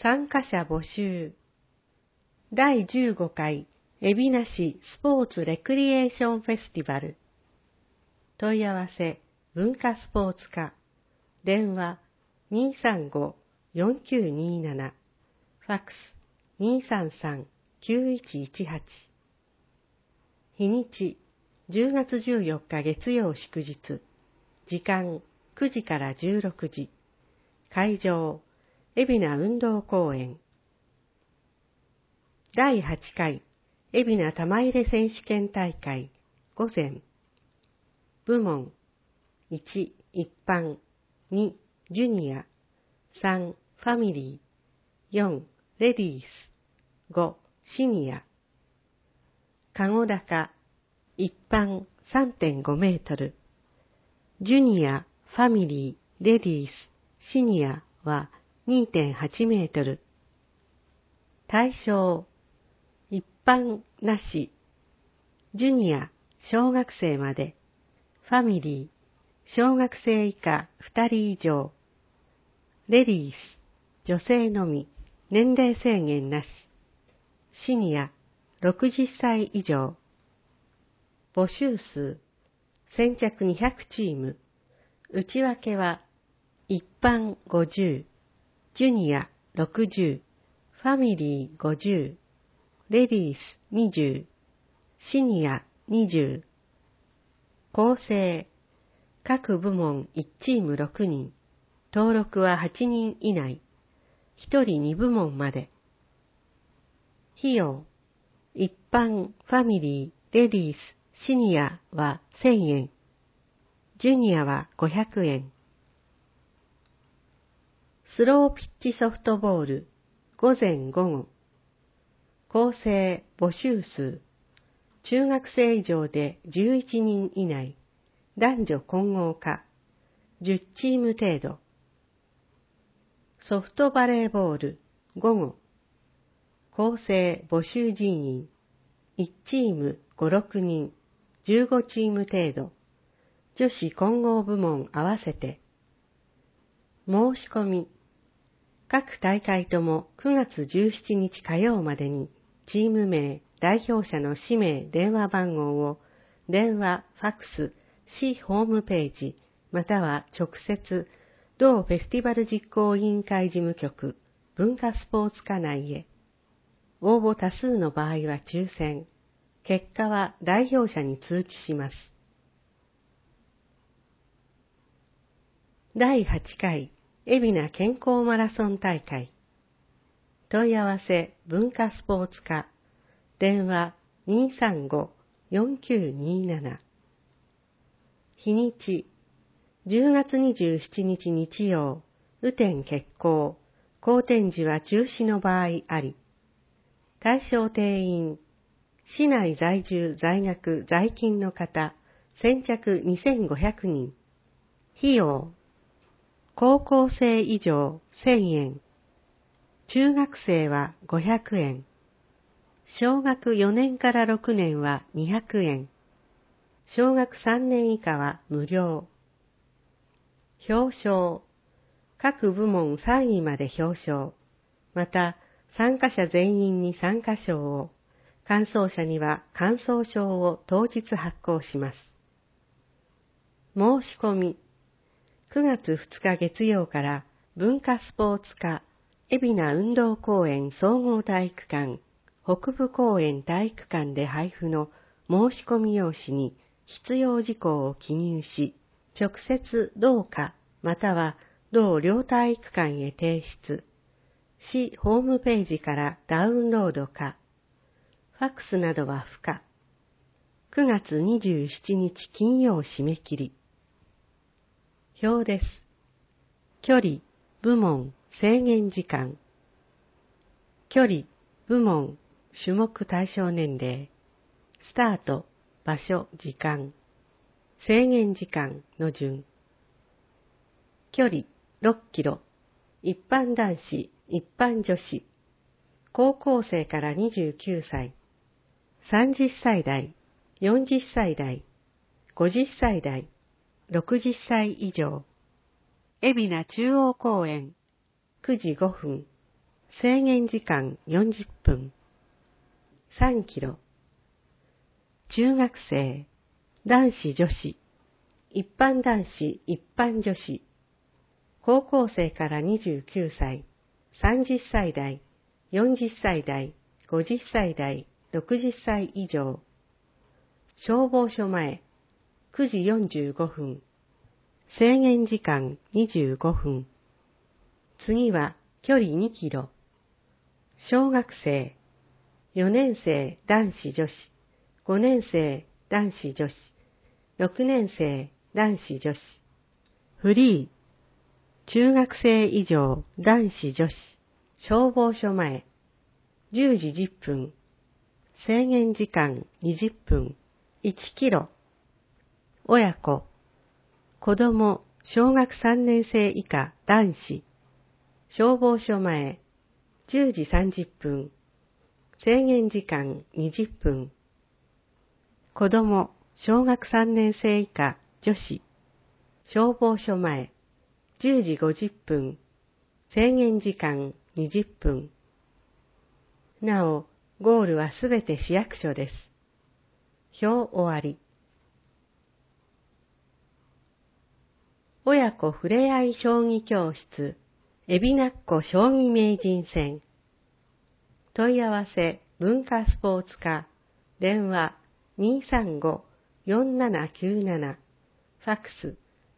参加者募集。第15回海老名市スポーツレクリエーションフェスティバル。問い合わせ文化スポーツ課。電話235-4927。ファックス233-9118。日にち10月14日月曜祝日。時間9時から16時。会場海老名運動公園。第8回海老名玉入れ選手権大会午前。部門1一般、2ジュニア、3ファミリー、4レディース、5シニア。かご高一般 3.5 メートル、ジュニア、ファミリー、レディース、シニアは 2.8 メートル。対象一般なし、ジュニア小学生まで、ファミリー小学生以下2人以上、レディース女性のみ、年齢制限なし、シニア60歳以上。募集数先着200チーム。内訳は一般50、ジュニア60、ファミリー50、レディース20、シニア20。構成各部門1チーム6人、登録は8人以内、1人2部門まで。費用一般、ファミリー、レディース、シニアは1000円、ジュニアは500円。スローピッチソフトボール、午前午後。構成募集数、中学生以上で11人以内、男女混合化、10チーム程度。ソフトバレーボール、午後。構成募集人員、1チーム5、6人、15チーム程度。女子混合部門合わせて。申し込み。各大会とも9月17日火曜までに、チーム名、代表者の氏名、電話番号を、電話、ファックス、市ホームページ、または直接、同フェスティバル実行委員会事務局、文化スポーツ課内へ。応募多数の場合は抽選。結果は代表者に通知します。第8回海老名健康マラソン大会。問い合わせ文化スポーツ課。電話235-4927。日にち10月27日日曜。雨天決行。好天時は中止の場合あり。対象定員。市内在住在学在勤の方、先着2500人。費用。高校生以上1000円。中学生は500円。小学4年から6年は200円。小学3年以下は無料。表彰。各部門3位まで表彰。また、参加者全員に参加賞を、完走者には完走証を当日発行します。申し込み。9月2日月曜から文化スポーツ課海老名運動公園総合体育館北部公園体育館で配布の申し込み用紙に必要事項を記入し、直接同課または同両体育館へ提出。市ホームページからダウンロードか、ファックスなどは不可。9月27日金曜締め切り。表です。距離、部門、制限時間。距離、部門、種目対象年齢。スタート、場所、時間。制限時間の順。距離、6キロ。一般男子、一般女子。高校生から29歳。30歳代、40歳代、50歳代、60歳以上。海老名中央公園、9時5分。 制限時間40分。3キロ。中学生、男子女子、一般男子一般女子、高校生から29歳、30歳代、40歳代、50歳代、60歳以上。消防署前、9時45分。制限時間25分。次は距離2キロ。小学生、4年生男子女子、5年生男子女子、6年生男子女子。フリー、中学生以上男子女子、消防署前、10時10分。制限時間20分。1キロ。親子、子供、小学3年生以下男子、消防署前、10時30分。制限時間20分。子供、小学3年生以下女子、消防署前、10時50分。制限時間20分。なお、ゴールはすべて市役所です。表終わり。親子ふれあい将棋教室、海老名っ子将棋名人戦。問い合わせ文化スポーツ課、電話235-4797、ファックス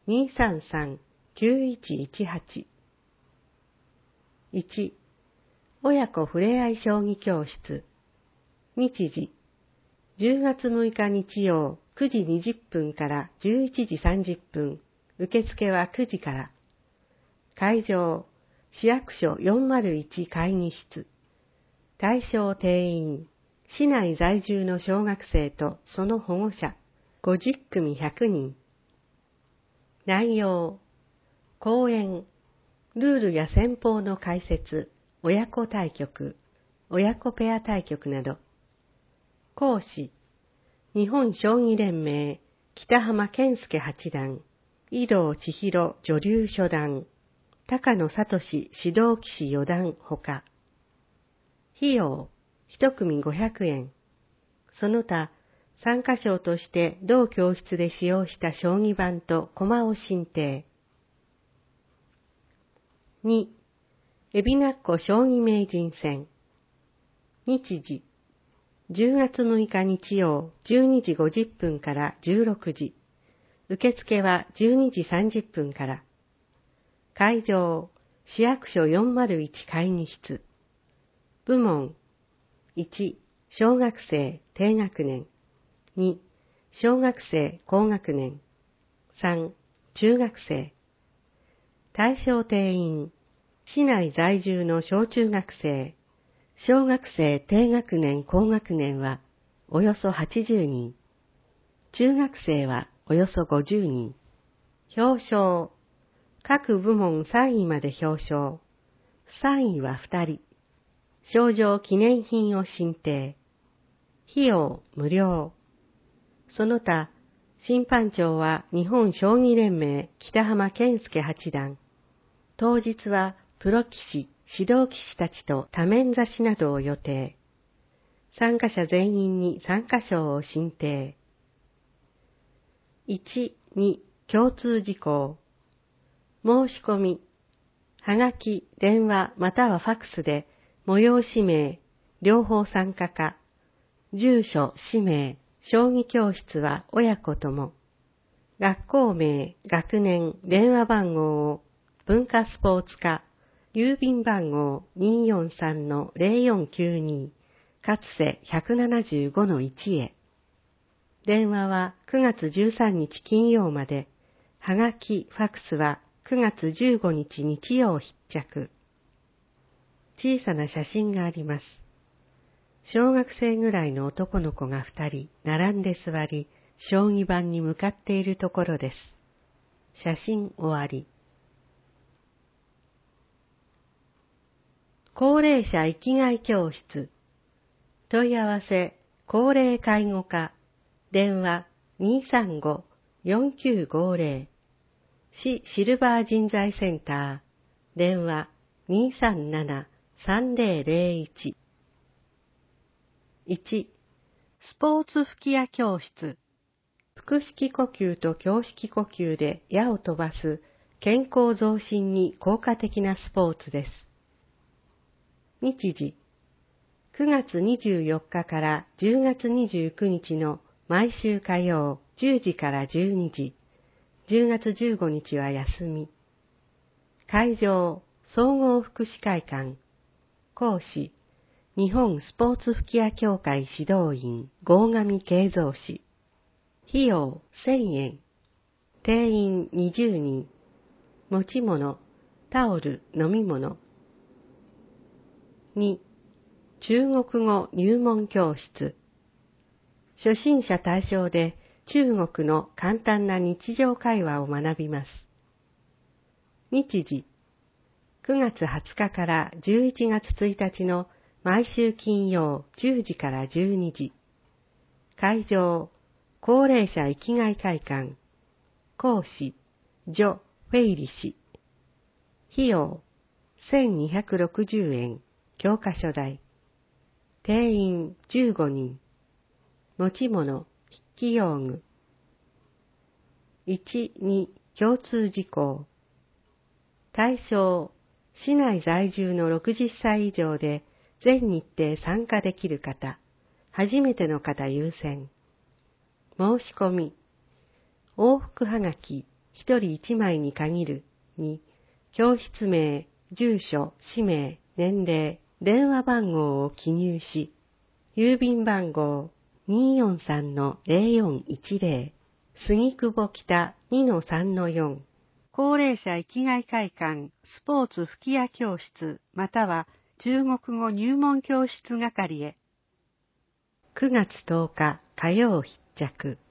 233-9118。1、親子ふれあい将棋教室。日時、10月6日日曜9時20分から11時30分。受付は9時から。会場、市役所401会議室。対象定員、市内在住の小学生とその保護者、50組100人。内容、講演、ルールや戦法の解説、親子対局、親子ペア対局など。講師、日本将棋連盟、北浜健介八段、井堂千尋女流初段、高野聡指導棋士四段ほか。費用、一組500円。その他、参加賞として同教室で使用した将棋盤と駒を進呈。2、海老名っ子将棋名人戦。日時、10月6日日曜12時50分から16時。受付は12時30分から。会場、市役所401会議室。部門、1、小学生低学年。2、小学生高学年。3、中学生。対象定員、市内在住の小中学生、小学生低学年高学年はおよそ80人。中学生はおよそ50人。表彰。各部門3位まで表彰。3位は2人。賞状記念品を進呈。費用無料。その他、審判長は日本将棋連盟北浜健介八段。当日はプロ棋士、指導棋士たちと多面指しなどを予定。参加者全員に参加賞を進呈。1、2、共通事項。申し込み。はがき、電話またはファックスで、催し名、両方参加か。住所、氏名、将棋教室は親子とも。学校名、学年、電話番号を、文化スポーツ課、郵便番号 243-0492、かつせ 175-1 へ。電話は9月13日金曜まで、はがき、ファックスは9月15日日曜必着。小さな写真があります。小学生ぐらいの男の子が2人並んで座り、将棋盤に向かっているところです。写真終わり。高齢者生きがい教室。問い合わせ、高齢介護課。電話235-4950。市シルバー人材センター。電話 3001。1、スポーツ吹き矢教室。腹式呼吸と胸式呼吸で矢を飛ばす健康増進に効果的なスポーツです。日時、9月24日から10月29日の毎週火曜10時から12時、10月15日は休み。会場、総合福祉会館。講師、日本スポーツ吹き矢協会指導員、郷上慶三氏。費用1000円。定員20人。持ち物、タオル、飲み物。2、中国語入門教室。初心者対象で中国の簡単な日常会話を学びます。日時、9月20日から11月1日の毎週金曜10時から12時。会場、高齢者生きがい会館。講師、ジョ・フェイリ氏。費用、1260円。教科書代。定員15人。持ち物、筆記用具。1、2、共通事項。対象、市内在住の60歳以上で全日程参加できる方、初めての方優先。申し込み、往復はがき1人1枚に限るに、教室名、住所、氏名、年齢、電話番号を記入し、郵便番号 243-0410、杉久保北 2-3-4、高齢者生きがい会館スポーツ吹き矢教室または中国語入門教室係へ。9月10日火曜必着。